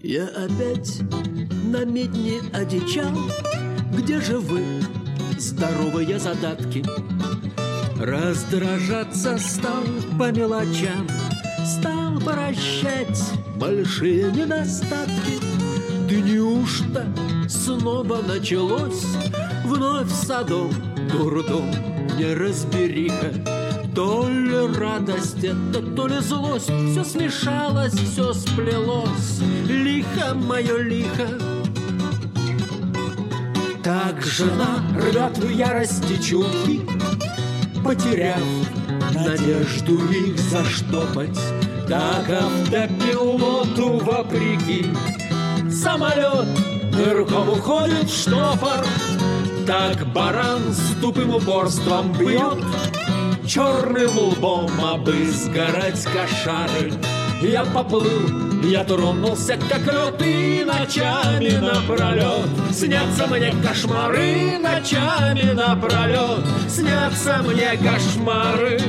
Я опять на медне одичал. Где же вы, здоровые задатки? Раздражаться стал по мелочам, стал прощать большие недостатки. Да неужто снова началось вновь садом дурдом неразбериха? То ли радость это, то ли злость, все смешалось, все сплелось, лихо мое лихо. Так жена рвет в ярости чулки, потеряв надежду их заштопать. Так автопилоту вопреки самолет нырком уходит в штопор. Так баран с тупым упорством бьет черным лбом об изгородь кошары. Я поплыл, я тронулся, как лед, и ночами напролет снятся мне кошмары, ночами напролет снятся мне кошмары.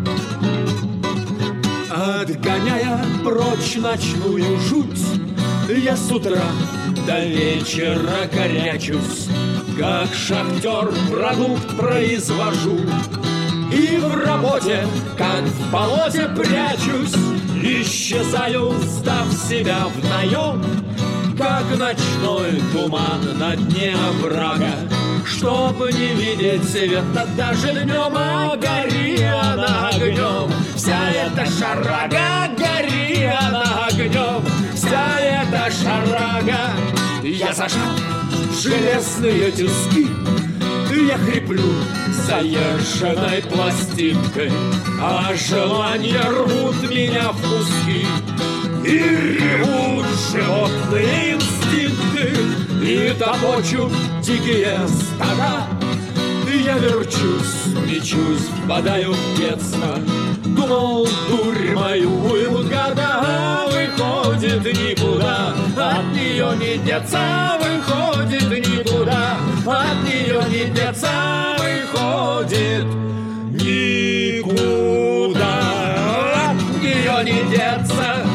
Отгоняя прочь ночную жуть, я с утра до вечера корячусь, как шахтер продукт произвожу. И в работе, как в болоте, прячусь, исчезаю, сдав себя в наем, как ночной туман на дне оврага. Чтоб не видеть света даже днем, а гори она огнем, вся эта шарага, гори она огнем, вся эта шарага. Я зажал железные тиски, я хриплю заезженной пластинкой, а желания рвут меня в куски. И ревут животные инстинкты, и топочут дикие стада. Я верчусь, мечусь, впадаю в детство, думал, дурь мою уймут года, а выходит никуда, от нее не деться, выходит никуда, от нее не деться, выходит никуда, от нее не деться.